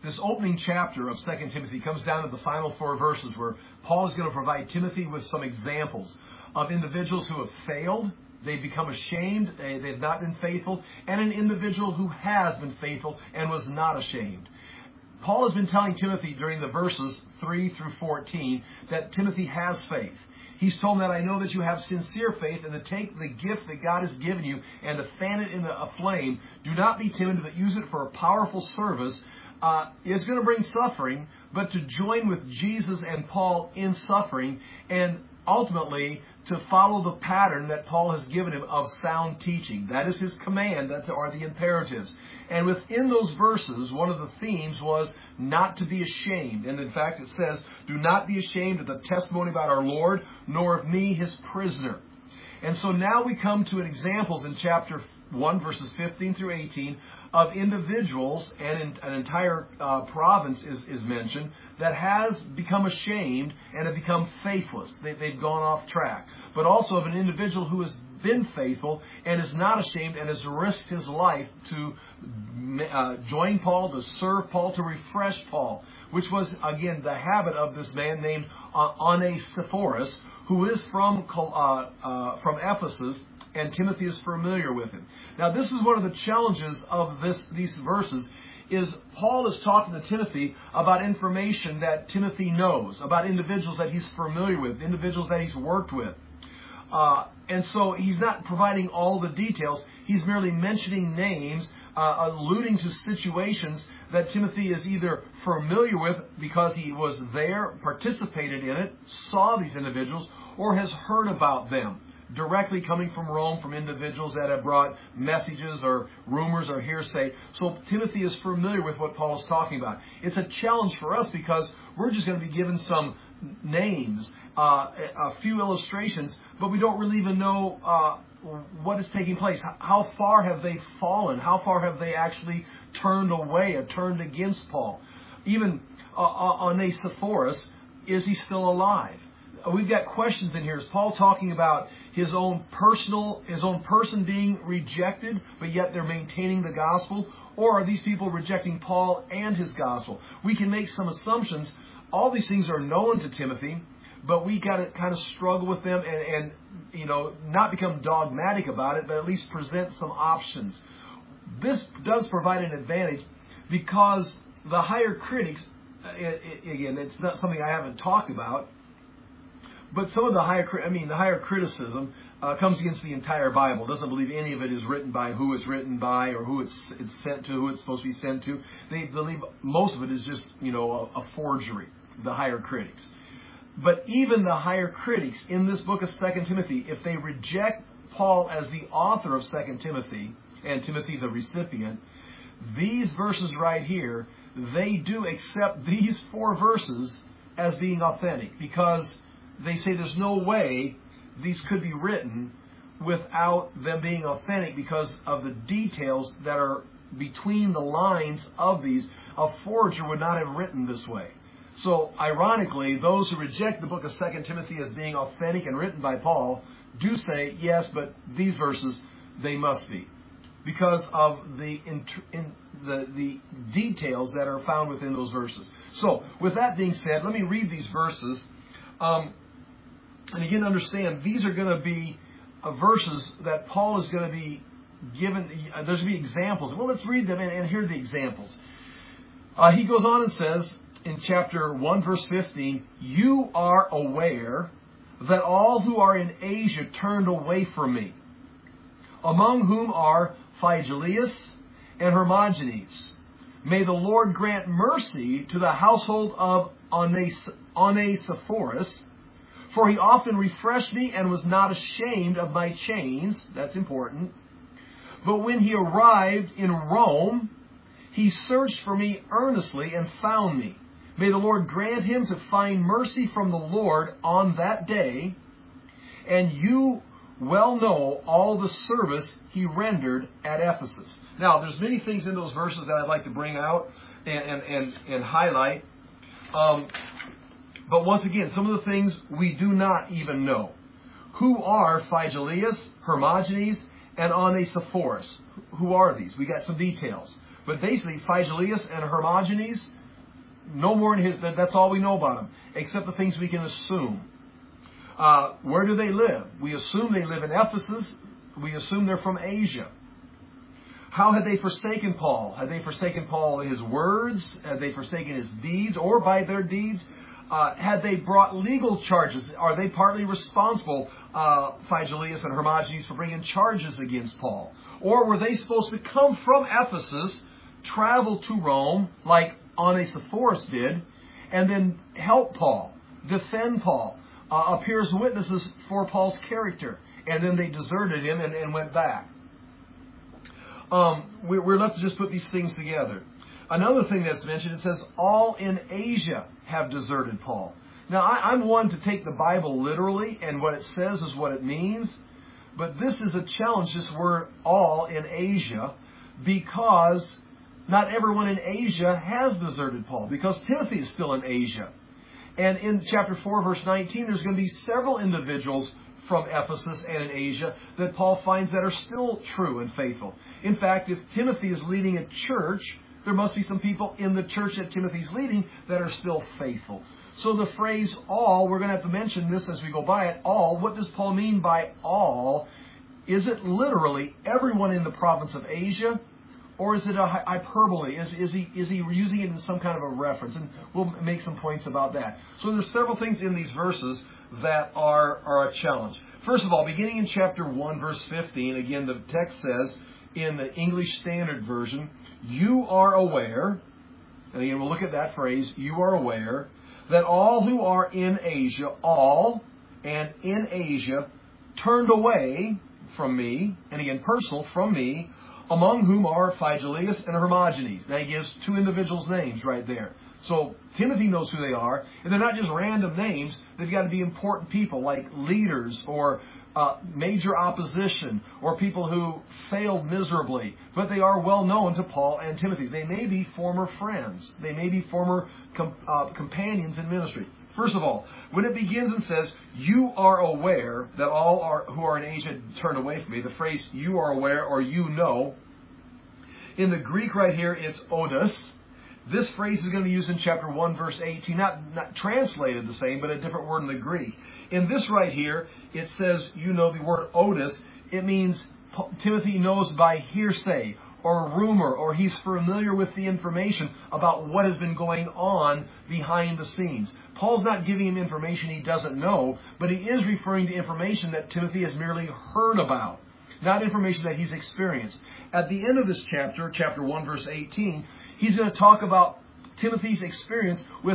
This opening chapter of 2 Timothy comes down to the final 4 verses where Paul is going to provide Timothy with some examples of individuals who have failed, they've become ashamed, they've not been faithful, and an individual who has been faithful and was not ashamed. Paul has been telling Timothy during the verses 3 through 14 that Timothy has faith. He's told him that I know that you have sincere faith, and to take the gift that God has given you and to fan it in a flame. Do not be timid, but use it for a powerful service. It's going to bring suffering, but to join with Jesus and Paul in suffering, and ultimately to follow the pattern that Paul has given him of sound teaching. That is his command. That are the imperatives. And within those verses, one of the themes was not to be ashamed. And in fact, it says, do not be ashamed of the testimony about our Lord, nor of me, his prisoner. And so now we come to examples in chapter 1, verses 15 through 18, of individuals, and an entire province is mentioned, that has become ashamed and have become faithless. They've gone off track. But also of an individual who has been faithful and is not ashamed and has risked his life to join Paul, to serve Paul, to refresh Paul, which was, again, the habit of this man named Onesiphorus, who is from Ephesus, and Timothy is familiar with him. Now, this is one of the challenges of these verses, is Paul is talking to Timothy about information that Timothy knows, about individuals that he's familiar with, individuals that he's worked with. And so he's not providing all the details. He's merely mentioning names, alluding to situations that Timothy is either familiar with because he was there, participated in it, saw these individuals, or has heard about them directly coming from Rome, from individuals that have brought messages or rumors or hearsay. So Timothy is familiar with what Paul is talking about. It's a challenge for us because we're just going to be given some names, a few illustrations, but we don't really even know what is taking place. How far have they fallen? How far have they actually turned away or turned against Paul? Even Onesiphorus, is he still alive? We've got questions in here. Is Paul talking about his own person being rejected, but yet they're maintaining the gospel? Or are these people rejecting Paul and his gospel? We can make some assumptions. All these things are known to Timothy, but we got to kind of struggle with them and not become dogmatic about it, but at least present some options. This does provide an advantage because the higher critics, again, it's not something I haven't talked about, but some of the higher criticism comes against the entire Bible. Doesn't believe any of it is written by who it's written by or who it's sent to, who it's supposed to be sent to. They believe most of it is just, a forgery, the higher critics. But even the higher critics in this book of 2 Timothy, if they reject Paul as the author of 2 Timothy and Timothy the recipient, these verses right here, they do accept these 4 verses as being authentic because they say there's no way these could be written without them being authentic because of the details that are between the lines of these. A forger would not have written this way. So, ironically, those who reject the book of 2 Timothy as being authentic and written by Paul do say, yes, but these verses, they must be. Because of the details that are found within those verses. So, with that being said, let me read these verses. And again, understand, these are going to be verses that Paul is going to be given. There's going to be examples. Well, let's read them and hear the examples. He goes on and says in chapter 1, verse 15, you are aware that all who are in Asia turned away from me, among whom are Phygellus and Hermogenes. May the Lord grant mercy to the household of Onesiphorus, for he often refreshed me and was not ashamed of my chains. That's important. But when he arrived in Rome, he searched for me earnestly and found me. May the Lord grant him to find mercy from the Lord on that day. And you well know all the service he rendered at Ephesus. Now, there's many things in those verses that I'd like to bring out and highlight. But once again, some of the things we do not even know. Who are Phygellus, Hermogenes, and Onesiphorus? Who are these? We got some details. But basically, Phygelius and Hermogenes, no more in his, that's all we know about them, except the things we can assume. Where do they live? We assume they live in Ephesus. We assume they're from Asia. How had they forsaken Paul? Had they forsaken Paul in his words? Had they forsaken his deeds, or by their deeds? Had they brought legal charges? Are they partly responsible, Phygelius and Hermogenes, for bringing charges against Paul? Or were they supposed to come from Ephesus, travel to Rome, like Onesiphorus did, and then help Paul, defend Paul, appear as witnesses for Paul's character, and then they deserted him and went back? We're left to just put these things together. Another thing that's mentioned, it says, all in Asia have deserted Paul. Now, I'm one to take the Bible literally, and what it says is what it means. But this is a challenge, this word, all in Asia, because not everyone in Asia has deserted Paul, because Timothy is still in Asia. And in chapter 4, verse 19, there's going to be several individuals from Ephesus and in Asia that Paul finds that are still true and faithful. In fact, if Timothy is leading a church, there must be some people in the church that Timothy's leading that are still faithful. So the phrase all, we're going to have to mention this as we go by it, all. What does Paul mean by all? Is it literally everyone in the province of Asia? Or is it a hyperbole? Is he using it in some kind of a reference? And we'll make some points about that. So there's several things in these verses that are a challenge. First of all, beginning in chapter 1, verse 15, again, the text says in the English Standard Version, you are aware, and again, we'll look at that phrase, you are aware, that all who are in Asia, all and in Asia, turned away from me, and again, personal, from me, among whom are Phygelius and Hermogenes. Now he gives two individuals' names right there. So Timothy knows who they are, and they're not just random names. They've got to be important people, like leaders or major opposition, or people who failed miserably. But they are well known to Paul and Timothy. They may be former friends. They may be former companions in ministry. First of all, when it begins and says, you are aware that all who are in Asia turned away from me, the phrase you are aware or you know, in the Greek right here, it's odus. This phrase is going to be used in chapter 1, verse 18, not translated the same, but a different word in the Greek. In this right here, it says, you know, the word odus. It means Timothy knows by hearsay or rumor, or he's familiar with the information about what has been going on behind the scenes. Paul's not giving him information he doesn't know, but he is referring to information that Timothy has merely heard about, not information that he's experienced. At the end of this chapter, chapter 1, verse 18, he's going to talk about Timothy's experience with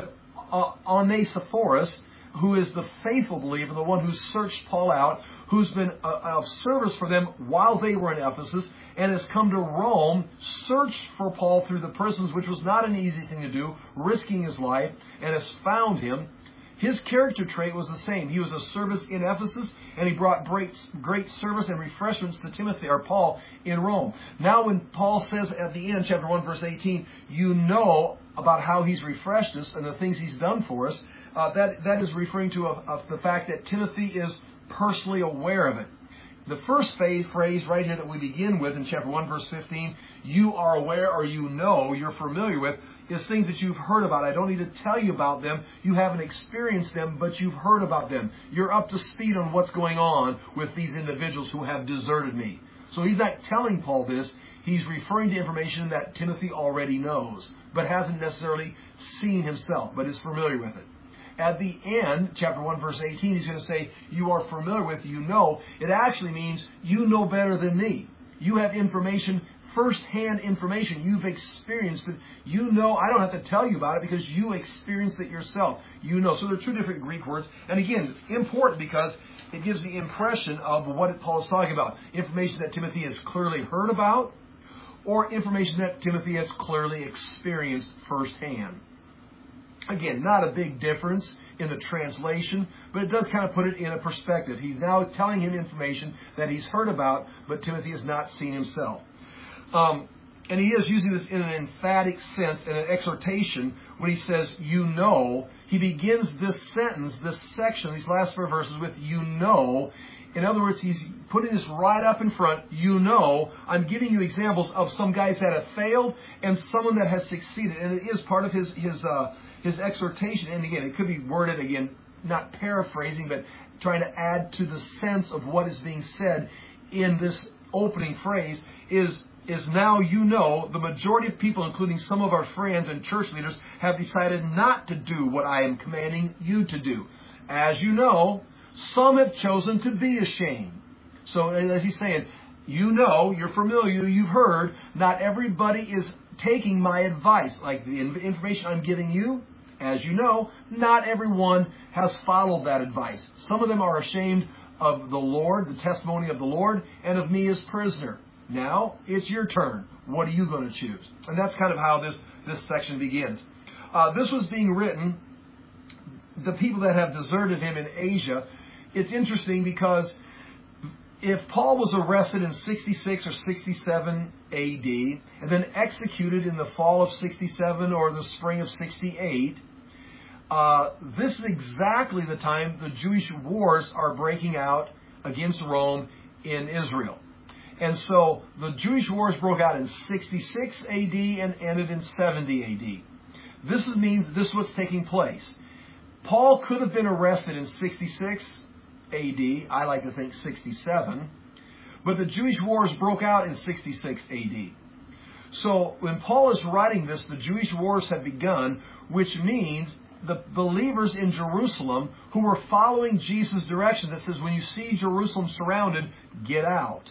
Onesiphorus, who is the faithful believer, the one who searched Paul out, who's been of service for them while they were in Ephesus, and has come to Rome, searched for Paul through the prisons, which was not an easy thing to do, risking his life, and has found him. His character trait was the same. He was of service in Ephesus, and he brought great service and refreshments to Timothy or Paul in Rome. Now when Paul says at the end, chapter 1, verse 18, you know about how he's refreshed us and the things he's done for us, that is referring to the fact that Timothy is personally aware of it. The first phrase right here that we begin with in chapter 1, verse 15, you are aware or you know, you're familiar with, is things that you've heard about. I don't need to tell you about them. You haven't experienced them, but you've heard about them. You're up to speed on what's going on with these individuals who have deserted me. So he's not telling Paul this. He's referring to information that Timothy already knows, but hasn't necessarily seen himself, but is familiar with it. At the end, chapter 1, verse 18, he's going to say, you are familiar with, you know. It actually means you know better than me. You have information, first-hand information. You've experienced it. You know, I don't have to tell you about it because you experienced it yourself. You know. So there are two different Greek words. And again, important because it gives the impression of what Paul is talking about. Information that Timothy has clearly heard about, or information that Timothy has clearly experienced firsthand. Again, not a big difference in the translation, but it does kind of put it in a perspective. He's now telling him information that he's heard about, but Timothy has not seen himself. And he is using this in an emphatic sense and an exhortation when he says, you know. He begins this sentence, this section, these last 4 verses with, you know. In other words, he's putting this right up in front. You know, I'm giving you examples of some guys that have failed and someone that has succeeded. And it is part of his exhortation. And again, it could be worded, again, not paraphrasing, but trying to add to the sense of what is being said in this opening phrase is now you know the majority of people, including some of our friends and church leaders, have decided not to do what I am commanding you to do. As you know, some have chosen to be ashamed. So as he's saying, you know, you're familiar, you've heard, not everybody is taking my advice. Like the information I'm giving you, as you know, not everyone has followed that advice. Some of them are ashamed of the Lord, the testimony of the Lord, and of me as prisoner. Now, it's your turn. What are you going to choose? And that's kind of how this section begins. This was being written, the people that have deserted him in Asia. It's interesting because if Paul was arrested in 66 or 67 A.D. and then executed in the fall of 67 or the spring of 68, this is exactly the time the Jewish wars are breaking out against Rome in Israel. And so the Jewish wars broke out in 66 A.D. and ended in 70 A.D. This means this was taking place. Paul could have been arrested in 66 A.D., I like to think 67, but the Jewish wars broke out in 66 A.D. So when Paul is writing this, the Jewish wars have begun, which means the believers in Jerusalem who were following Jesus' direction that says, when you see Jerusalem surrounded, get out.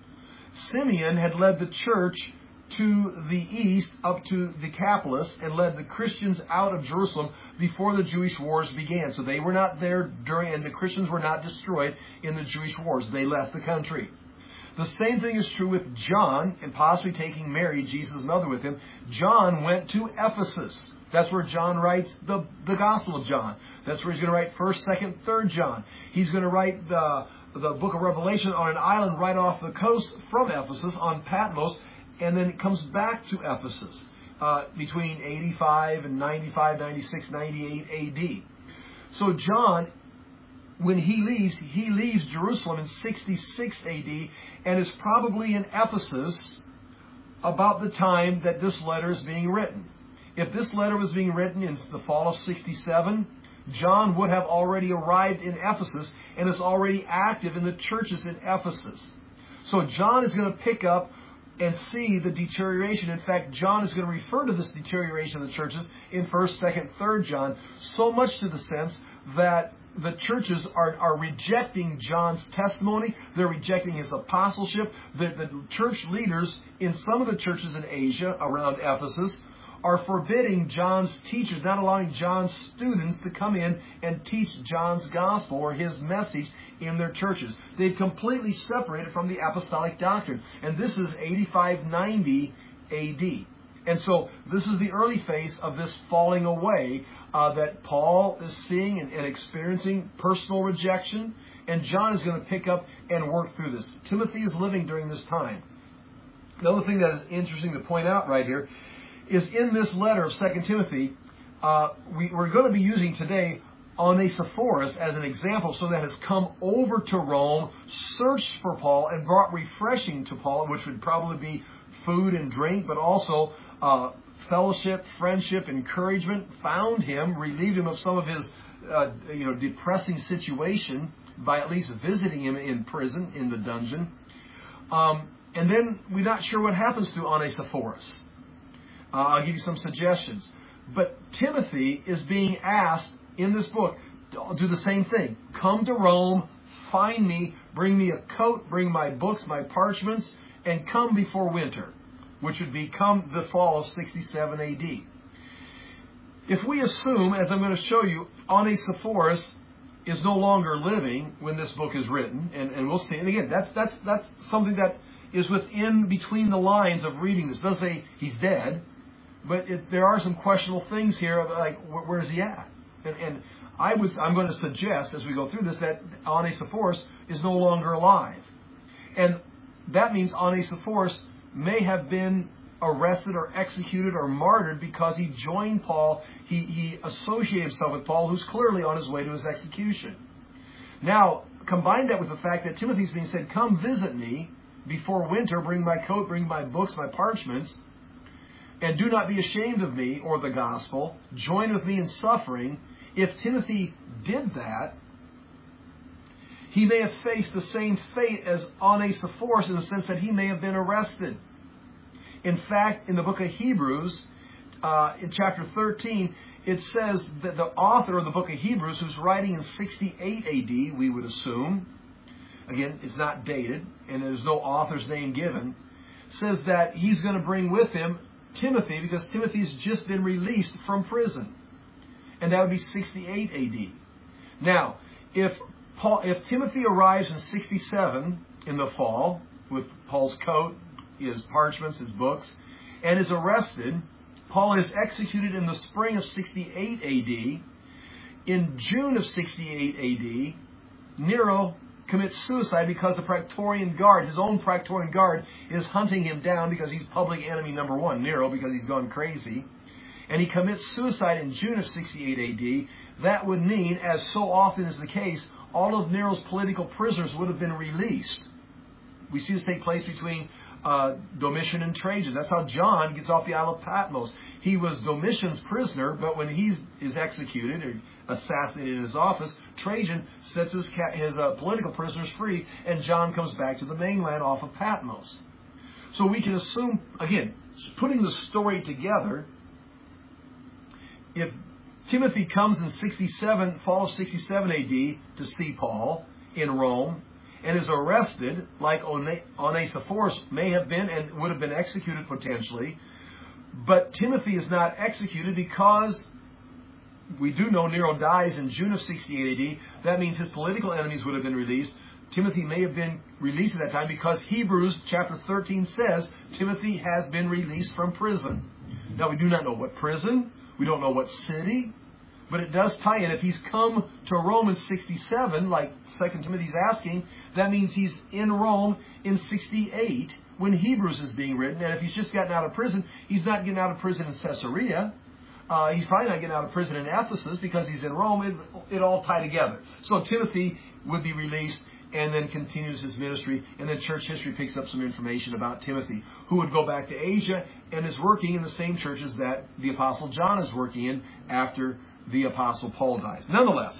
Simeon had led the church to the east up to Decapolis and led the Christians out of Jerusalem before the Jewish wars began. So they were not there during, and the Christians were not destroyed in the Jewish wars. They left the country. The same thing is true with John, and possibly taking Mary, Jesus' mother, with him. John went to Ephesus. That's where John writes the Gospel of John. That's where he's going to write 1st, 2nd, 3rd John. He's going to write the book of Revelation on an island right off the coast from Ephesus on Patmos, and then it comes back to Ephesus between 85 and 95, 96, 98 A.D. So John, when he leaves Jerusalem in 66 A.D. and is probably in Ephesus about the time that this letter is being written. If this letter was being written in the fall of 67, John would have already arrived in Ephesus and is already active in the churches in Ephesus. So John is going to pick up and see the deterioration. In fact, John is going to refer to this deterioration of the churches in 1st, 2nd, 3rd John, so much to the sense that the churches are rejecting John's testimony. They're rejecting his apostleship. The church leaders in some of the churches in Asia around Ephesus are forbidding John's teachers, not allowing John's students to come in and teach John's gospel or his message in their churches. They've completely separated from the apostolic doctrine. And this is 85-90 A.D. And so this is the early phase of this falling away that Paul is seeing and experiencing personal rejection. And John is going to pick up and work through this. Timothy is living during this time. The other thing that is interesting to point out right here is in this letter of 2 Timothy, we're going to be using today Onesiphorus as an example, so that has come over to Rome, searched for Paul, and brought refreshing to Paul, which would probably be food and drink, but also fellowship, friendship, encouragement, found him, relieved him of some of his depressing situation by at least visiting him in prison, in the dungeon. And then we're not sure what happens to Onesiphorus. I'll give you some suggestions. But Timothy is being asked in this book to do the same thing. Come to Rome, find me, bring me a coat, bring my books, my parchments, and come before winter, which would become the fall of 67 A.D. If we assume, as I'm going to show you, Onesiphorus is no longer living when this book is written, and we'll see. And again, that's something that is within between the lines of reading this. It doesn't say he's dead, but there are some questionable things here, like where is he at? And I'm going to suggest as we go through this that Onesiphorus is no longer alive, and that means Onesiphorus may have been arrested or executed or martyred because he joined Paul. He associated himself with Paul, who's clearly on his way to his execution. Now, combine that with the fact that Timothy's being said, come visit me before winter, bring my coat, bring my books, my parchments, and do not be ashamed of me or the gospel. Join with me in suffering. If Timothy did that, he may have faced the same fate as Onesiphorus in the sense that he may have been arrested. In fact, in the book of Hebrews, in chapter 13, it says that the author of the book of Hebrews, who's writing in 68 AD, we would assume, again, it's not dated, and there's no author's name given, says that he's going to bring with him Timothy, because Timothy's just been released from prison. And that would be 68 AD. Now, if Timothy arrives in 67 in the fall, with Paul's coat, his parchments, his books, and is arrested, Paul is executed in the spring of 68 AD. In June of 68 AD, Nero commits suicide because the Praetorian Guard, his own Praetorian Guard, is hunting him down because he's public enemy number one, Nero, because he's gone crazy. And he commits suicide in June of 68 AD. That would mean, as so often is the case, all of Nero's political prisoners would have been released. We see this take place between Domitian and Trajan. That's how John gets off the Isle of Patmos. He was Domitian's prisoner, but when he is executed or assassinated in his office, Trajan sets his political prisoners free, and John comes back to the mainland off of Patmos. So we can assume, again, putting the story together, if Timothy comes in fall of 67 AD to see Paul in Rome, and is arrested, like Onesiphorus may have been and would have been executed potentially. But Timothy is not executed because we do know Nero dies in June of 68 AD. That means his political enemies would have been released. Timothy may have been released at that time because Hebrews chapter 13 says Timothy has been released from prison. Now, we do not know what prison. We don't know what city. But it does tie in. If he's come to Rome in 67, like 2 Timothy's asking, that means he's in Rome in 68 when Hebrews is being written. And if he's just gotten out of prison, he's not getting out of prison in Caesarea. He's probably not getting out of prison in Ephesus because he's in Rome. It all tie together. So Timothy would be released and then continues his ministry. And then church history picks up some information about Timothy, who would go back to Asia and is working in the same churches that the Apostle John is working in after the Apostle Paul dies. Nonetheless,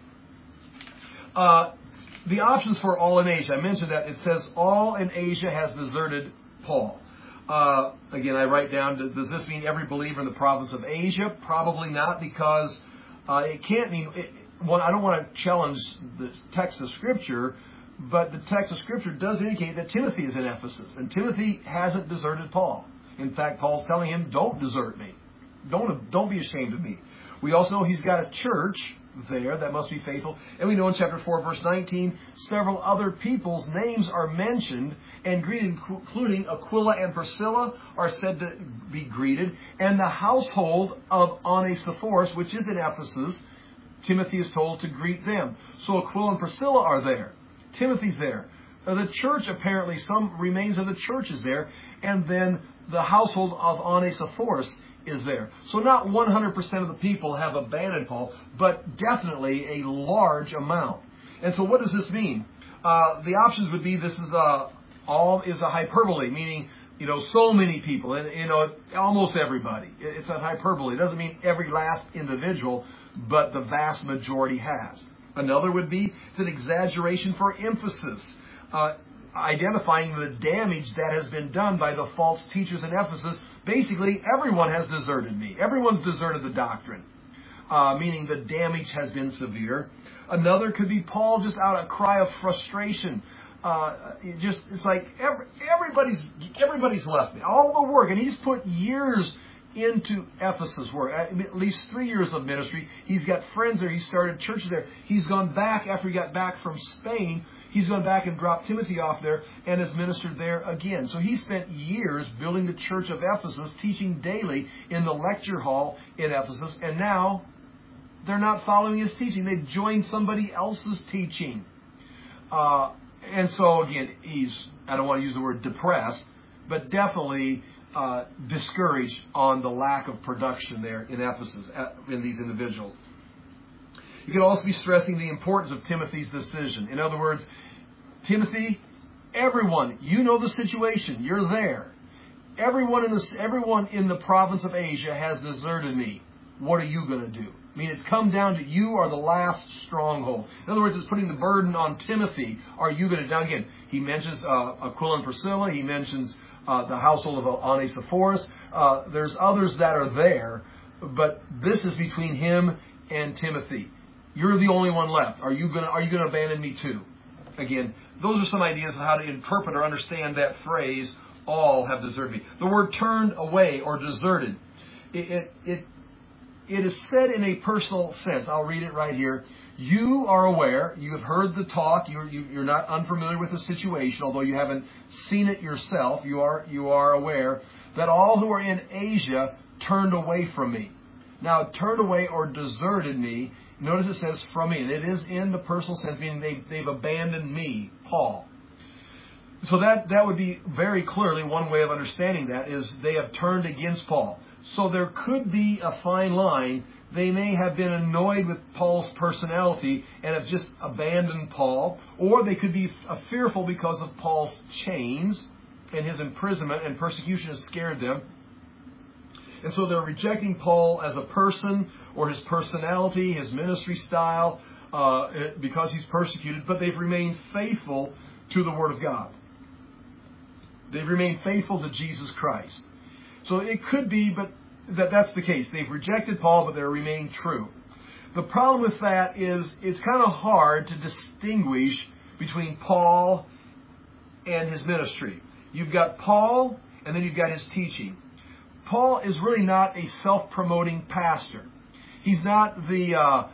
the options for all in Asia. I mentioned that it says all in Asia has deserted Paul. Again, I write down, does this mean every believer in the province of Asia? Probably not, because it can't mean... I don't want to challenge the text of Scripture, but the text of Scripture does indicate that Timothy is in Ephesus, and Timothy hasn't deserted Paul. In fact, Paul's telling him, don't desert me. Don't be ashamed of me. We also know he's got a church there that must be faithful. And we know in chapter 4, verse 19, several other people's names are mentioned and greeted, including Aquila and Priscilla are said to be greeted. And the household of Onesiphorus, which is in Ephesus, Timothy is told to greet them. So Aquila and Priscilla are there. Timothy's there. The church, apparently, some remains of the church is there. And then the household of Onesiphorus is there. So not 100% of the people have abandoned Paul, but definitely a large amount. And so what does this mean? The options would be this is all is a hyperbole, meaning, so many people, and, almost everybody. It's a hyperbole. It doesn't mean every last individual, but the vast majority has. Another would be it's an exaggeration for emphasis, identifying the damage that has been done by the false teachers in Ephesus. Basically, everyone has deserted me. Everyone's deserted the doctrine, meaning the damage has been severe. Another could be Paul just out a cry of frustration. It's like everybody's left me. All the work, and he's put years into Ephesus work, at least 3 years of ministry. He's got friends there. He started churches there. He's gone back after he got back from Spain. He's gone back and dropped Timothy off there and has ministered there again. So he spent years building the church of Ephesus, teaching daily in the lecture hall in Ephesus. And now they're not following his teaching. They've joined somebody else's teaching. And so, again, I don't want to use the word depressed, but definitely discouraged on the lack of production there in Ephesus, in these individuals. He could also be stressing the importance of Timothy's decision. In other words, Timothy, everyone, you know the situation. You're there. Everyone in the province of Asia has deserted me. What are you going to do? I mean, it's come down to you are the last stronghold. In other words, it's putting the burden on Timothy. Are you going to? Now again, he mentions Aquila and Priscilla. He mentions the household of Onesiphorus. There's others that are there, but this is between him and Timothy. You're the only one left. Are you going to abandon me too? Again, those are some ideas of how to interpret or understand that phrase, all have deserted me. The word turned away or deserted, it is said in a personal sense. I'll read it right here. You are aware, you have heard the talk, you're not unfamiliar with the situation, although you haven't seen it yourself. You are aware that all who are in Asia turned away from me. Now, turned away or deserted me, notice it says from me, and it is in the personal sense, meaning they've abandoned me, Paul. So that would be very clearly one way of understanding that is they have turned against Paul. So there could be a fine line. They may have been annoyed with Paul's personality and have just abandoned Paul, or they could be fearful because of Paul's chains and his imprisonment and persecution has scared them. And so they're rejecting Paul as a person or his personality, his ministry style, because he's persecuted, but they've remained faithful to the Word of God. They've remained faithful to Jesus Christ. So it could be, but that's the case. They've rejected Paul, but they're remaining true. The problem with that is it's kind of hard to distinguish between Paul and his ministry. You've got Paul, and then you've got his teaching. Paul is really not a self-promoting pastor. He's not the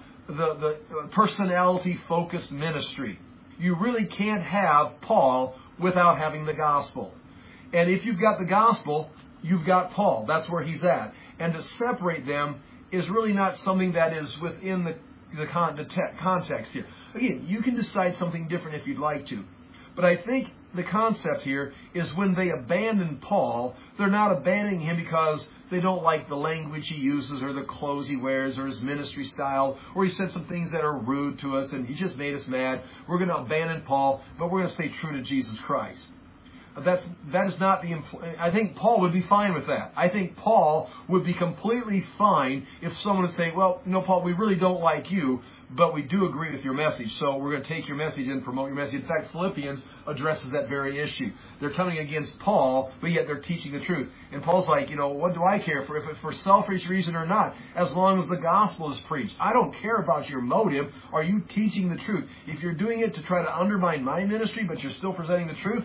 personality-focused ministry. You really can't have Paul without having the gospel. And if you've got the gospel, you've got Paul. That's where he's at. And to separate them is really not something that is within the context here. Again, you can decide something different if you'd like to. But I think the concept here is when they abandon Paul, they're not abandoning him because they don't like the language he uses or the clothes he wears or his ministry style, or he said some things that are rude to us and he just made us mad. We're going to abandon Paul, but we're going to stay true to Jesus Christ. That is not I think Paul would be fine with that. I think Paul would be completely fine if someone would say, well, no, Paul, we really don't like you, but we do agree with your message, so we're going to take your message and promote your message. In fact, Philippians addresses that very issue. They're coming against Paul, but yet they're teaching the truth. And Paul's like, what do I care if it's for selfish reason or not, as long as the gospel is preached? I don't care about your motive. Are you teaching the truth? If you're doing it to try to undermine my ministry, but you're still presenting the truth,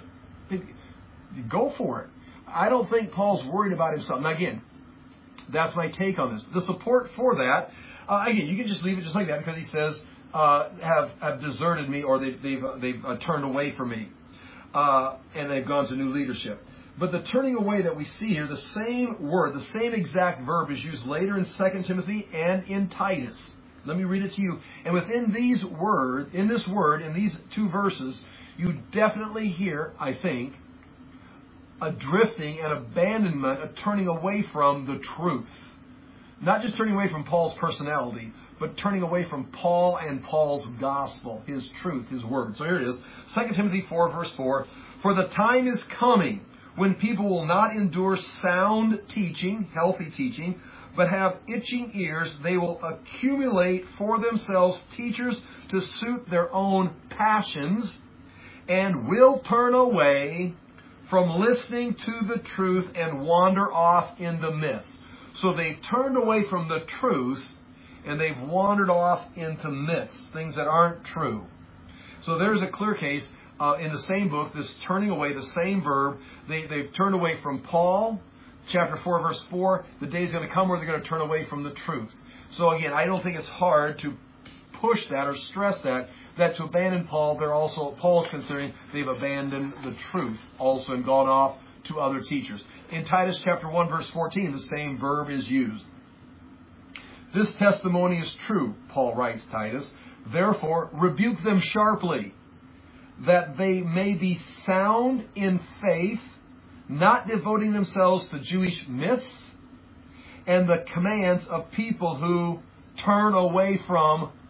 go for it. I don't think Paul's worried about himself. Now again, that's my take on this. The support for that, again, you can just leave it just like that because he says, have deserted me, or they've turned away from me, and they've gone to new leadership. But the turning away that we see here, the same word, the same exact verb is used later in 2 Timothy and in Titus. Let me read it to you. And within this word, in these two verses, you definitely hear, I think, a drifting, an abandonment, a turning away from the truth. Not just turning away from Paul's personality, but turning away from Paul and Paul's gospel, his truth, his word. So here it is, 2 Timothy 4, verse 4. For the time is coming when people will not endure sound teaching, healthy teaching, but have itching ears. They will accumulate for themselves teachers to suit their own passions, and will turn away from listening to the truth and wander off into myths. So they've turned away from the truth and they've wandered off into myths, things that aren't true. So there's a clear case in the same book, this turning away, the same verb. They've turned away from Paul, chapter 4, verse 4. The day's going to come where they're going to turn away from the truth. So again, I don't think it's hard to push that or stress that to abandon Paul, Paul's considering they've abandoned the truth also and gone off to other teachers. In Titus chapter 1, verse 14, the same verb is used. This testimony is true, Paul writes Titus. Therefore, rebuke them sharply, that they may be sound in faith, not devoting themselves to Jewish myths and the commands of people who turn away from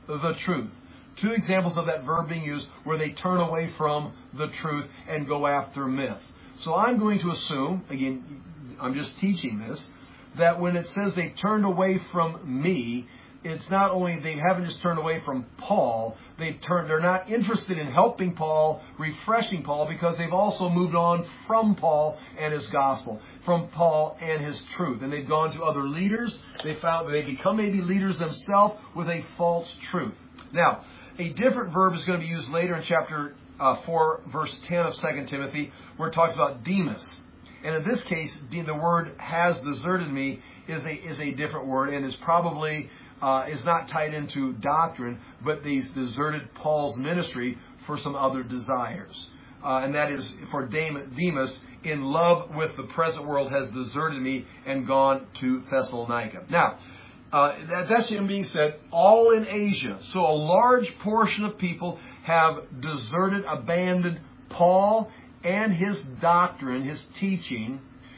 the truth. Two examples of that verb being used where they turn away from the truth and go after myths. So I'm going to assume, again, I'm just teaching this, that when it says they turned away from me, it's not only they haven't just turned away from Paul, they're not interested in helping Paul, refreshing Paul, because they've also moved on from Paul and his gospel, from Paul and his truth. And they've gone to other leaders. They found that they become maybe leaders themselves with a false truth. Now, a different verb is going to be used later in chapter 4, verse 10 of 2 Timothy, where it talks about Demas. And in this case, the word has deserted me is a different word, and is probably is not tied into doctrine, but he's deserted Paul's ministry for some other desires. And that is for Demas, in love with the present world, has deserted me and gone to Thessalonica. Now, that's being said, all in Asia. So a large portion of people have deserted, abandoned Paul and his doctrine, his teaching.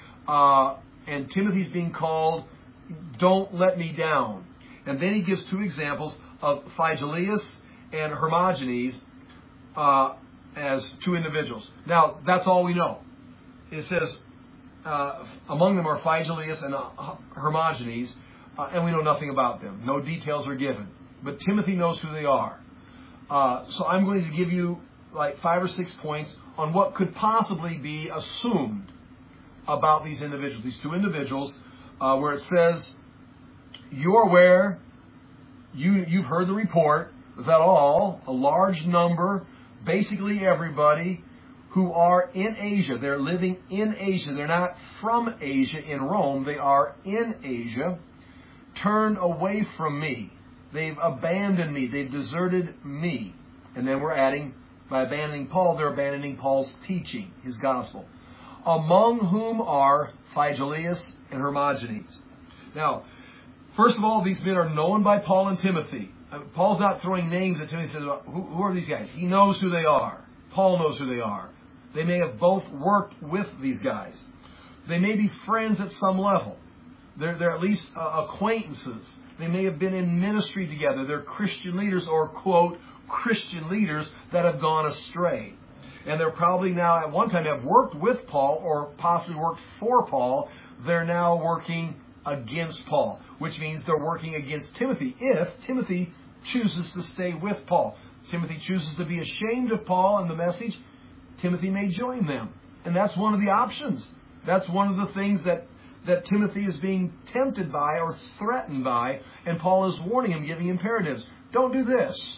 And Timothy's being called, don't let me down. And then he gives two examples of Phygellus and Hermogenes as two individuals. Now, that's all we know. It says, among them are Phygellus and Hermogenes, and we know nothing about them. No details are given. But Timothy knows who they are. So I'm going to give you like 5 or 6 points on what could possibly be assumed about these individuals, these two individuals, where it says, you're aware, you've heard the report, that a large number, basically everybody, who are in Asia, they're living in Asia, they're not from Asia in Rome, they are in Asia, turned away from me. They've abandoned me, they've deserted me. And then we're adding, by abandoning Paul, they're abandoning Paul's teaching, his gospel. Among whom are Phygellus and Hermogenes. Now, first of all, these men are known by Paul and Timothy. Paul's not throwing names at Timothy and says, who are these guys? He knows who they are. Paul knows who they are. They may have both worked with these guys. They may be friends at some level. They're at least acquaintances. They may have been in ministry together. They're Christian leaders, or, quote, Christian leaders that have gone astray. And they're probably now, at one time, have worked with Paul or possibly worked for Paul. They're now working against Paul, which means they're working against Timothy if Timothy chooses to stay with Paul. Timothy chooses to be ashamed of Paul and the message, Timothy may join them. And that's one of the options. That's one of the things that Timothy is being tempted by or threatened by, and Paul is warning him, giving imperatives. Don't do this.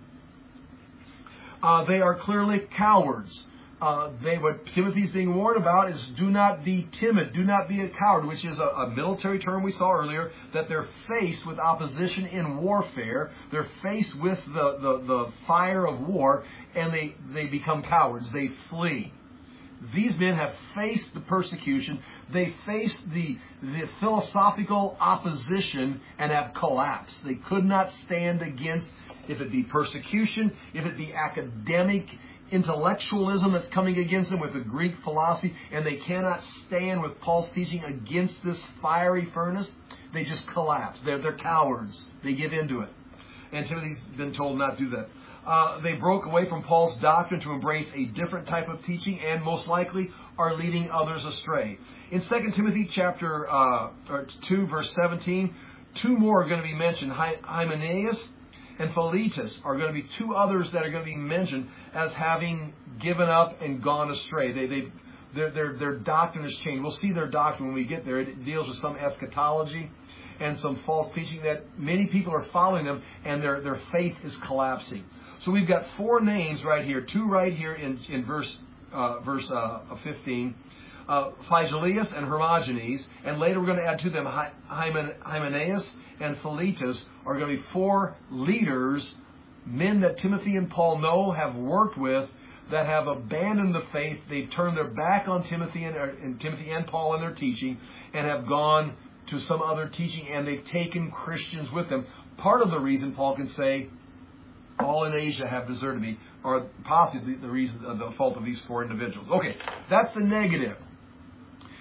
They are clearly cowards. What Timothy's being warned about is do not be timid, do not be a coward, which is a military term we saw earlier, that they're faced with opposition in warfare. They're faced with the fire of war, and they become cowards. They flee. These men have faced the persecution. They faced the philosophical opposition and have collapsed. They could not stand against, if it be persecution, if it be academic intellectualism that's coming against them with the Greek philosophy, and they cannot stand with Paul's teaching against this fiery furnace. They just collapse. They're cowards. They give into it. And Timothy's been told not to do that. They broke away from Paul's doctrine to embrace a different type of teaching, and most likely are leading others astray. In 2 Timothy chapter 2, verse 17, two more are going to be mentioned. Hymenaeus and Philetus are going to be two others that are going to be mentioned as having given up and gone astray. Their doctrine has changed. We'll see their doctrine when we get there. It deals with some eschatology and some false teaching that many people are following them, and their faith is collapsing. So we've got four names right here, two right here in verse 15, Phygellus and Hermogenes, and later we're going to add to them Hymenaeus and Philetus are going to be four leaders, men that Timothy and Paul know, have worked with, that have abandoned the faith. They've turned their back on Timothy and Paul and their teaching, and have gone to some other teaching, and they've taken Christians with them. Part of the reason Paul can say, all in Asia have deserted me, or possibly the fault of these four individuals. Okay, that's the negative.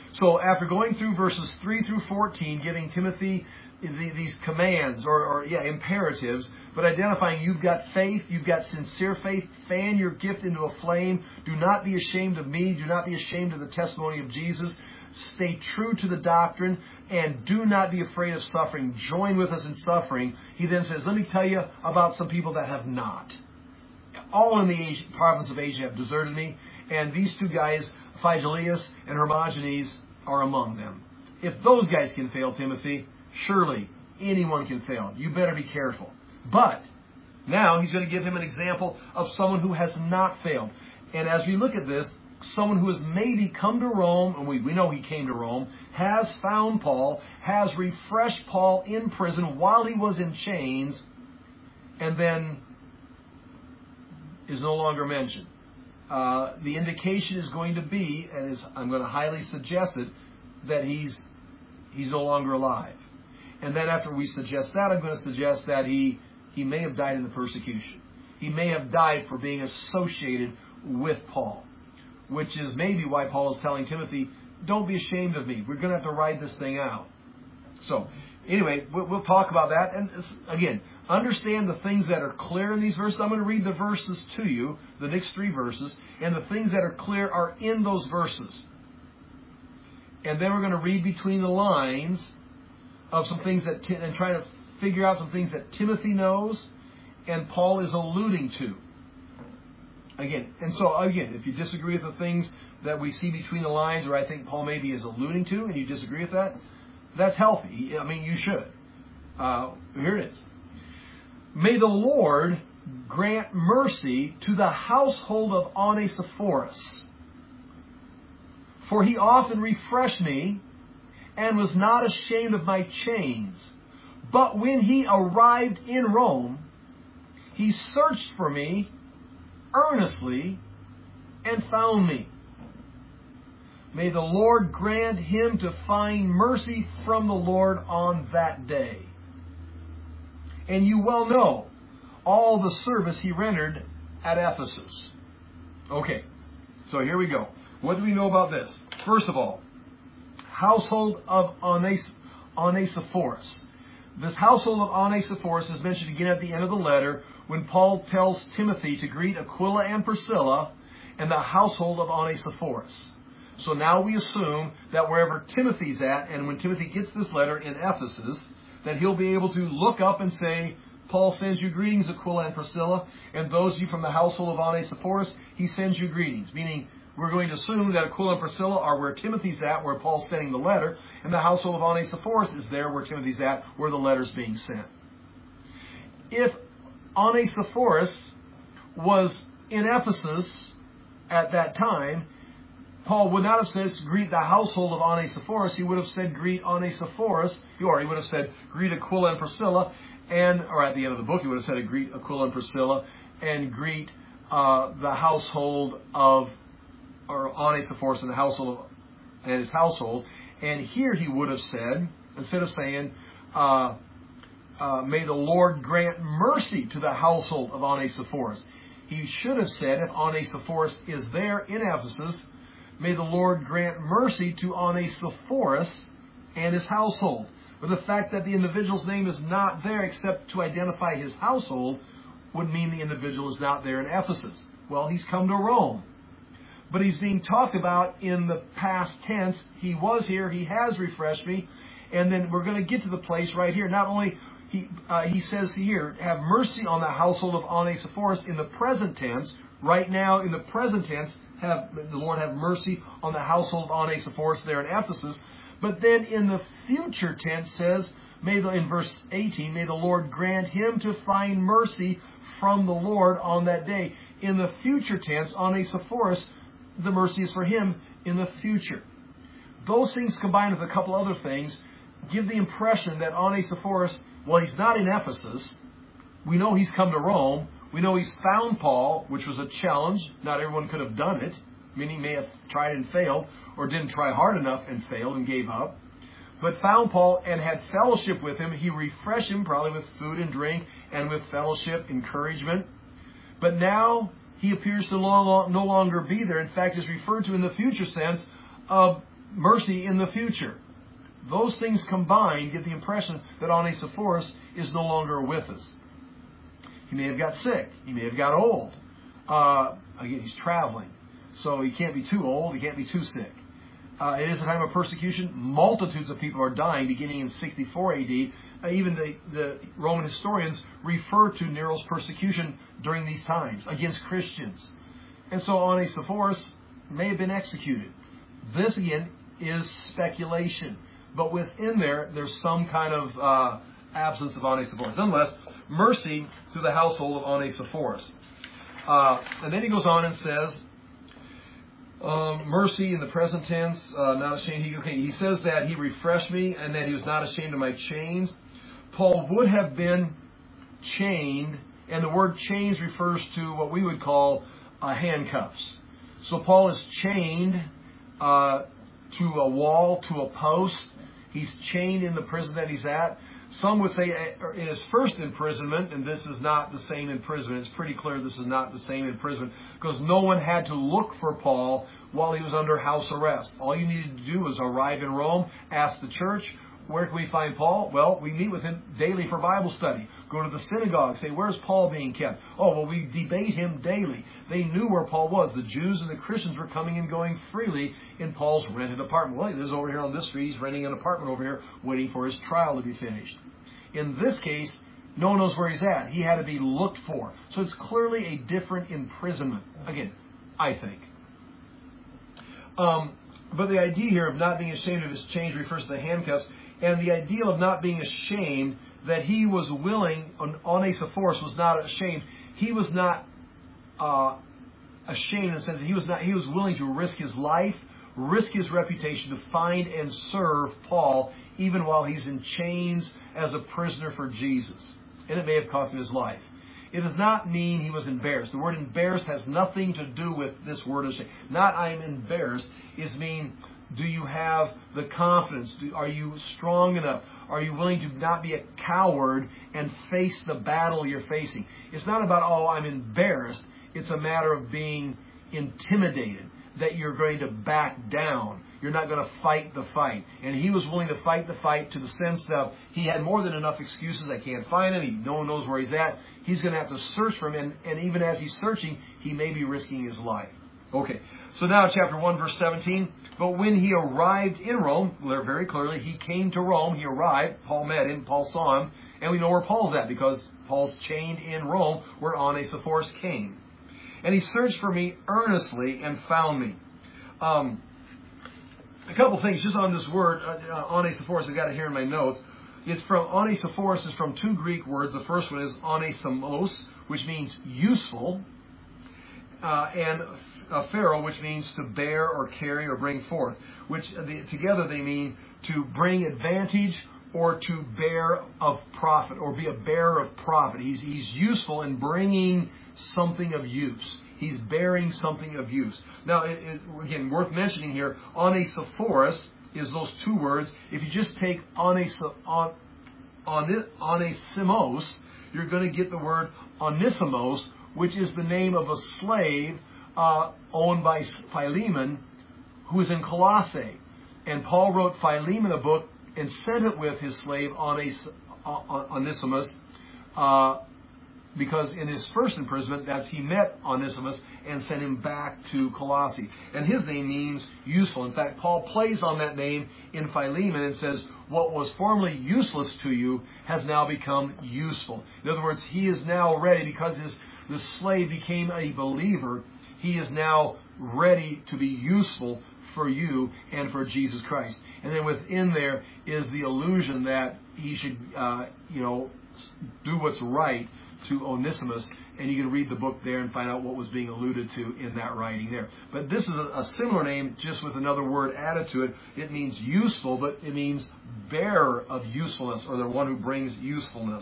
So after going through verses 3 through 14, giving Timothy these commands or imperatives, but identifying you've got faith, you've got sincere faith, fan your gift into a flame. Do not be ashamed of me. Do not be ashamed of the testimony of Jesus. Stay true to the doctrine and do not be afraid of suffering. Join with us in suffering. He then says, let me tell you about some people that have not. All in the province of Asia have deserted me, and these two guys, Phygelius and Hermogenes, are among them. If those guys can fail, Timothy, surely anyone can fail. You better be careful. But now he's going to give him an example of someone who has not failed. And as we look at this, someone who has maybe come to Rome, and we know he came to Rome, has found Paul, has refreshed Paul in prison while he was in chains, and then is no longer mentioned. The indication is going to be, and I'm going to highly suggest it, that he's no longer alive. And then after we suggest that, I'm going to suggest that he may have died in the persecution. He may have died for being associated with Paul, which is maybe why Paul is telling Timothy, don't be ashamed of me. We're going to have to ride this thing out. So, anyway, we'll talk about that. And again, understand the things that are clear in these verses. I'm going to read the verses to you, the next 3 verses, and the things that are clear are in those verses. And then we're going to read between the lines of some things and try to figure out some things that Timothy knows and Paul is alluding to. Again, if you disagree with the things that we see between the lines, or I think Paul maybe is alluding to, and you disagree with that, that's healthy. I mean, you should. Here it is. May the Lord grant mercy to the household of Onesiphorus, for he often refreshed me and was not ashamed of my chains. But when he arrived in Rome, he searched for me earnestly and found me. May the Lord grant him to find mercy from the Lord on that day. And you well know all the service he rendered at Ephesus. Okay, so here we go. What do we know about this? First of all, household of Onesiphorus. This household of Onesiphorus is mentioned again at the end of the letter when Paul tells Timothy to greet Aquila and Priscilla and the household of Onesiphorus. So now we assume that wherever Timothy's at, and when Timothy gets this letter in Ephesus, that he'll be able to look up and say, Paul sends you greetings, Aquila and Priscilla, and those of you from the household of Onesiphorus, he sends you greetings. Meaning, we're going to assume that Aquila and Priscilla are where Timothy's at, where Paul's sending the letter, and the household of Onesiphorus is there where Timothy's at, where the letter's being sent. If Onesiphorus was in Ephesus at that time, Paul would not have said, greet the household of Onesiphorus. He would have said, greet Onesiphorus. Or he would have said, greet Aquila and Priscilla. Or at the end of the book, he would have said, greet Aquila and Priscilla and greet the household of, or Onesiphorus and the household and his household. And here he would have said, instead of saying, may the Lord grant mercy to the household of Onesiphorus, he should have said, if Onesiphorus is there in Ephesus, may the Lord grant mercy to Onesiphorus and his household. But the fact that the individual's name is not there except to identify his household would mean the individual is not there in Ephesus. Well, he's come to Rome. But he's being talked about in the past tense. He was here. He has refreshed me. And then we're going to get to the place right here. Not only, he says here, have mercy on the household of Onesiphorus in the present tense. Right now, in the present tense, have the Lord have mercy on the household of Onesiphorus there in Ephesus. But then in the future tense says, in verse 18, may the Lord grant him to find mercy from the Lord on that day. In the future tense, Onesiphorus, the mercy is for him in the future. Those things combined with a couple other things give the impression that Onesiphorus, well, he's not in Ephesus. We know he's come to Rome. We know he's found Paul, which was a challenge. Not everyone could have done it. Many may have tried and failed, or didn't try hard enough and failed and gave up. But found Paul and had fellowship with him. He refreshed him probably with food and drink and with fellowship, encouragement. But now he appears to no longer be there. In fact, is referred to in the future sense of mercy in the future. Those things combined give the impression that Onesiphorus is no longer with us. He may have got sick. He may have got old. Again, he's traveling. So he can't be too old. He can't be too sick. It is a time of persecution. Multitudes of people are dying beginning in 64 AD. Even the Roman historians refer to Nero's persecution during these times against Christians. And so Onesiphorus may have been executed. This, again, is speculation. But within there's some kind of absence of Onesiphorus. Nonetheless, mercy to the household of Onesiphorus. And then he goes on and says, mercy in the present tense, not ashamed. He says that he refreshed me and that he was not ashamed of my chains. Paul would have been chained, and the word chains refers to what we would call handcuffs. So Paul is chained to a wall, to a post. He's chained in the prison that he's at. Some would say in his first imprisonment, and this is not the same imprisonment. It's pretty clear this is not the same imprisonment because no one had to look for Paul while he was under house arrest. All you needed to do was arrive in Rome, ask the church, where can we find Paul? Well, we meet with him daily for Bible study. Go to the synagogue, say, where's Paul being kept? Oh, well, we debate him daily. They knew where Paul was. The Jews and the Christians were coming and going freely in Paul's rented apartment. Well, there's over here on this street, he's renting an apartment over here, waiting for his trial to be finished. In this case, no one knows where he's at. He had to be looked for. So it's clearly a different imprisonment. Again, I think. But the idea here of not being ashamed of his chains refers to the handcuffs. And the idea of not being ashamed, that he was willing, Onesiphorus was not ashamed. He was not ashamed in the sense that he was willing to risk his life, risk his reputation to find and serve Paul, even while he's in chains as a prisoner for Jesus. And it may have cost him his life. It does not mean he was embarrassed. The word embarrassed has nothing to do with this word of shame. Not I am embarrassed is mean, do you have the confidence? Are you strong enough? Are you willing to not be a coward and face the battle you're facing? It's not about, oh, I'm embarrassed. It's a matter of being intimidated, that you're going to back down. You're not going to fight the fight. And he was willing to fight the fight to the sense that he had more than enough excuses. I can't find him. No one knows where he's at. He's going to have to search for him. And even as he's searching, he may be risking his life. Okay, so now chapter 1, verse 17. But when he arrived in Rome, very clearly, he came to Rome. He arrived. Paul met him. Paul saw him. And we know where Paul's at because Paul's chained in Rome where Onesiphorus came. And he searched for me earnestly and found me. A couple things just on this word, Onesiphorus. I've got it here in my notes. Onesiphorus is from two Greek words. The first one is onesimos, which means useful, and pharaoh, which means to bear or carry or bring forth, which together they mean to bring advantage or to bear of profit or be a bearer of profit. He's useful in bringing something of use. He's bearing something of use. Now, again, worth mentioning here, Onesiphorus is those two words. If you just take onesimos, you're going to get the word Onesimus, which is the name of a slave owned by Philemon, who is in Colossae. And Paul wrote Philemon a book and sent it with his slave Onesimus, because in his first imprisonment, he met Onesimus and sent him back to Colossae. And his name means useful. In fact, Paul plays on that name in Philemon and says, what was formerly useless to you has now become useful. In other words, he is now ready because the slave became a believer. He is now ready to be useful for you and for Jesus Christ. And then within there is the allusion that he should, do what's right to Onesimus, and you can read the book there and find out what was being alluded to in that writing there. But this is a similar name, just with another word added to it. It means useful, but it means bearer of usefulness, or the one who brings usefulness.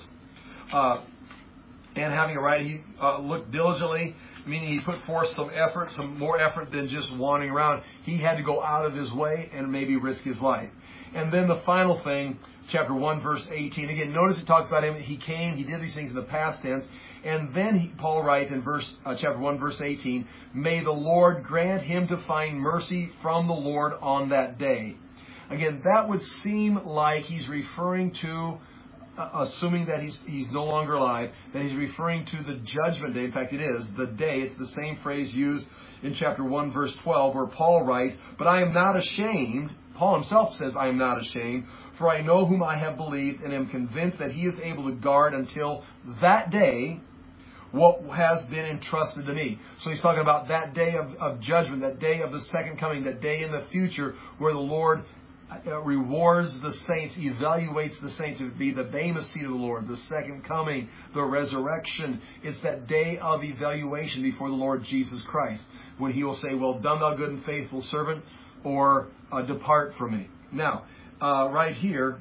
And having a right, he looked diligently, meaning he put forth some effort, some more effort than just wandering around. He had to go out of his way and maybe risk his life. And then the final thing, chapter 1, verse 18. Again, notice it talks about him. He came, he did these things in the past tense. And then Paul writes in chapter 1, verse 18, may the Lord grant him to find mercy from the Lord on that day. Again, that would seem like he's referring to, assuming that he's no longer alive, that he's referring to the judgment day. In fact, it is the day. It's the same phrase used in chapter 1, verse 12, where Paul writes, but I am not ashamed. Paul himself says, I am not ashamed, for I know whom I have believed and am convinced that he is able to guard until that day what has been entrusted to me. So he's talking about that day of judgment, that day of the second coming, that day in the future where the Lord rewards the saints, evaluates the saints. It would be the Bema seat of the Lord, the second coming, the resurrection. It's that day of evaluation before the Lord Jesus Christ, when he will say, well done, thou good and faithful servant, or depart from me. Now, right here,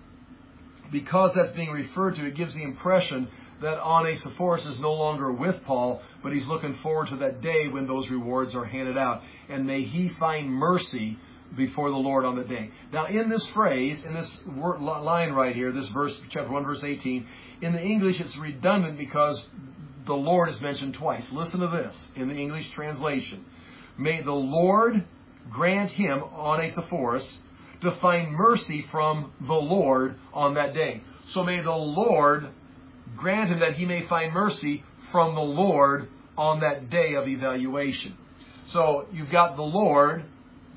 because that's being referred to, it gives the impression that Onesiphorus is no longer with Paul, but he's looking forward to that day when those rewards are handed out. And may he find mercy before the Lord on the day. Now, in this phrase, in this line right here, this verse, chapter 1, verse 18, in the English it's redundant because the Lord is mentioned twice. Listen to this in the English translation. May the Lord grant him, Onesiphorus, to find mercy from the Lord on that day. So may the Lord grant him that he may find mercy from the Lord on that day of evaluation. So you've got the Lord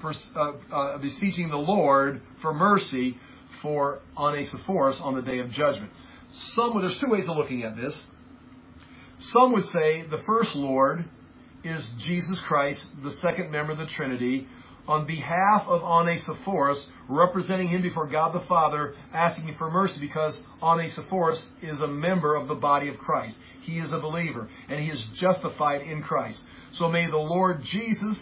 beseeching the Lord for mercy for Onesiphorus on the day of judgment. There's two ways of looking at this. Some would say the first Lord is Jesus Christ, the second member of the Trinity, on behalf of Onesiphorus, representing him before God the Father, asking him for mercy because Onesiphorus is a member of the body of Christ. He is a believer, and he is justified in Christ. So may the Lord Jesus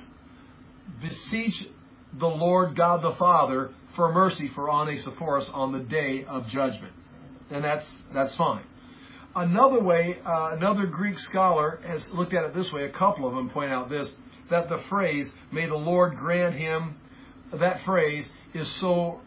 beseech the Lord God the Father for mercy for Onesiphorus on the day of judgment. And that's fine. Another way, another Greek scholar has looked at it this way. A couple of them point out this, that the phrase, may the Lord grant him, that phrase is so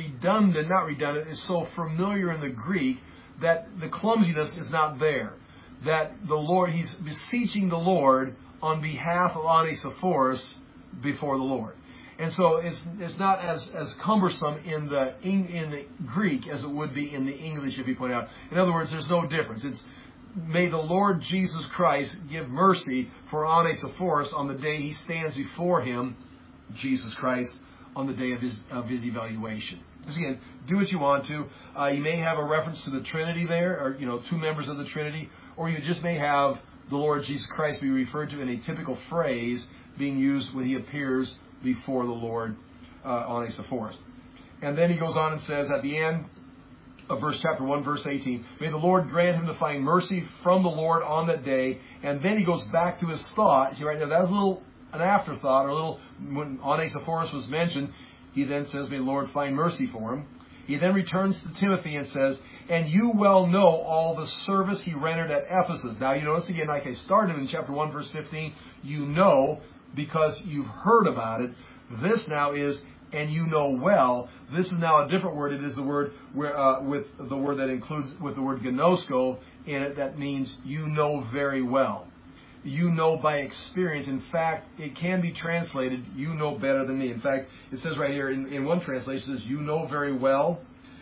is so familiar in the Greek that the clumsiness is not there. That the Lord, he's beseeching the Lord on behalf of Onesiphorus before the Lord. And so it's not as cumbersome in the Greek as it would be in the English, if you point out. In other words, there's no difference. It's may the Lord Jesus Christ give mercy for Onesiphorus on the day he stands before him, Jesus Christ, on the day of his evaluation. Because again, do what you want to. You may have a reference to the Trinity there, or two members of the Trinity, or you just may have the Lord Jesus Christ be referred to in a typical phrase being used when he appears before the Lord, Onesiphorus. And then he goes on and says at the end of chapter 1, verse 18, may the Lord grant him to find mercy from the Lord on that day. And then he goes back to his thought. See, right now, that was an afterthought, or a little, when Onesiphorus was mentioned, he then says, may the Lord find mercy for him. He then returns to Timothy and says, and you well know all the service he rendered at Ephesus. Now, you notice again, like I started in chapter 1, verse 15, you know because you've heard about it. This now is, and you know well. This is now a different word. It is the word with the word that includes, with the word gnosko in it, that means you know very well. You know by experience. In fact, it can be translated, you know better than me. In fact, it says right here in one translation, it says, you know very well,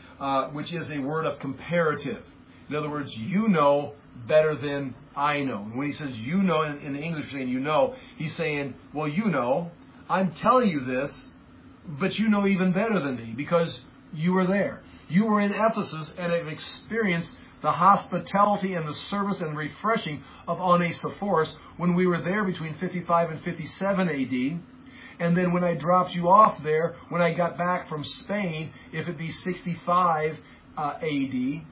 which is a word of comparative. In other words, you know better than I know. And when he says you know, in the English saying you know, he's saying, well, you know, I'm telling you this, but you know even better than me because you were there. You were in Ephesus and have experienced the hospitality and the service and refreshing of Onesiphorus when we were there between 55 and 57 A.D., and then when I dropped you off there, when I got back from Spain, if it be 65 A.D.,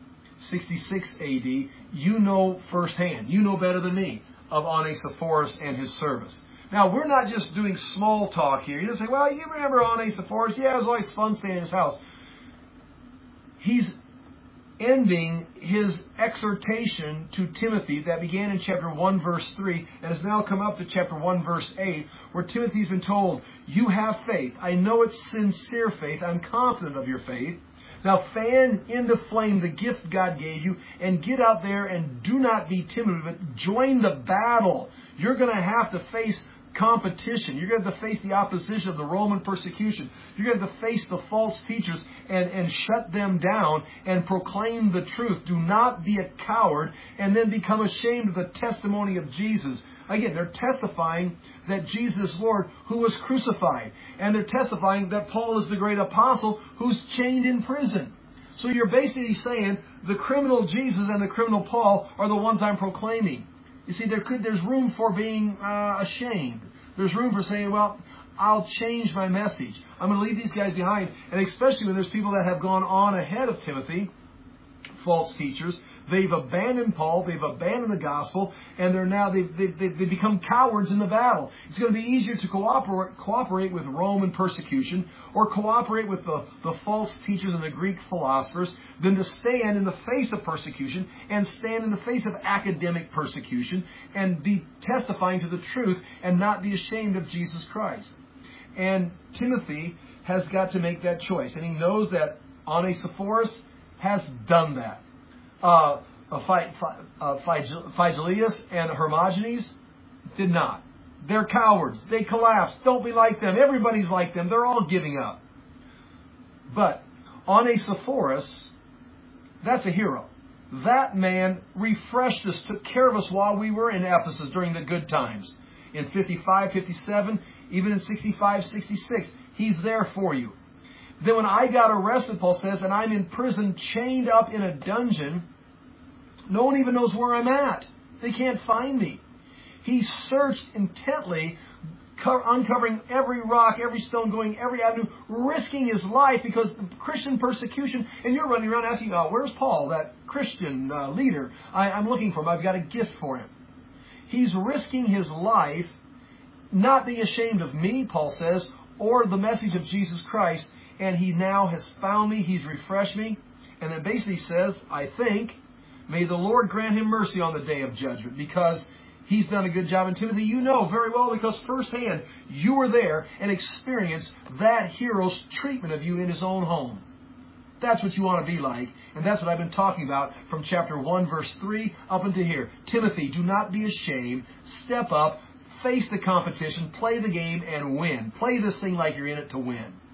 66 A.D., you know firsthand, you know better than me of Onesiphorus and his service. Now, we're not just doing small talk here. You don't say, well, you remember Onesiphorus? Yeah, it was always fun staying in his house. He's ending his exhortation to Timothy that began in chapter 1, verse 3, and has now come up to chapter 1, verse 8, where Timothy's been told, you have faith. I know it's sincere faith. I'm confident of your faith. Now fan into flame the gift God gave you and get out there and do not be timid, but join the battle. You're going to have to face competition. You're going to have to face the opposition of the Roman persecution. You're going to have to face the false teachers and shut them down and proclaim the truth. Do not be a coward and then become ashamed of the testimony of Jesus. Again, they're testifying that Jesus is Lord who was crucified. And they're testifying that Paul is the great apostle who's chained in prison. So you're basically saying the criminal Jesus and the criminal Paul are the ones I'm proclaiming. You see, there's room for being ashamed. There's room for saying, well, I'll change my message. I'm going to leave these guys behind. And especially when there's people that have gone on ahead of Timothy, false teachers. They've abandoned Paul. They've abandoned the gospel. And they've become cowards in the battle. It's going to be easier to cooperate with Roman persecution or cooperate with the false teachers and the Greek philosophers than to stand in the face of persecution and stand in the face of academic persecution and be testifying to the truth and not be ashamed of Jesus Christ. And Timothy has got to make that choice. And he knows that Onesiphorus has done that. Phygelius and Hermogenes did not. They're cowards. They collapsed. Don't be like them. Everybody's like them. They're all giving up. But Onesiphorus, that's a hero. That man refreshed us, took care of us while we were in Ephesus during the good times. In 55, 57, even in 65, 66. He's there for you. Then when I got arrested, Paul says, and I'm in prison, chained up in a dungeon, no one even knows where I'm at. They can't find me. He searched intently, uncovering every rock, every stone, going every avenue, risking his life because of Christian persecution. And you're running around asking, where's Paul, that Christian leader I'm looking for him? I've got a gift for him. He's risking his life, not being ashamed of me, Paul says, or the message of Jesus Christ. And he now has found me. He's refreshed me. And then basically says, I think, may the Lord grant him mercy on the day of judgment because he's done a good job. And Timothy, you know very well because firsthand you were there and experienced that hero's treatment of you in his own home. That's what you want to be like. And that's what I've been talking about from chapter 1, verse 3 up into here. Timothy, do not be ashamed. Step up. Face the competition. Play the game and win. Play this thing like you're in it to win.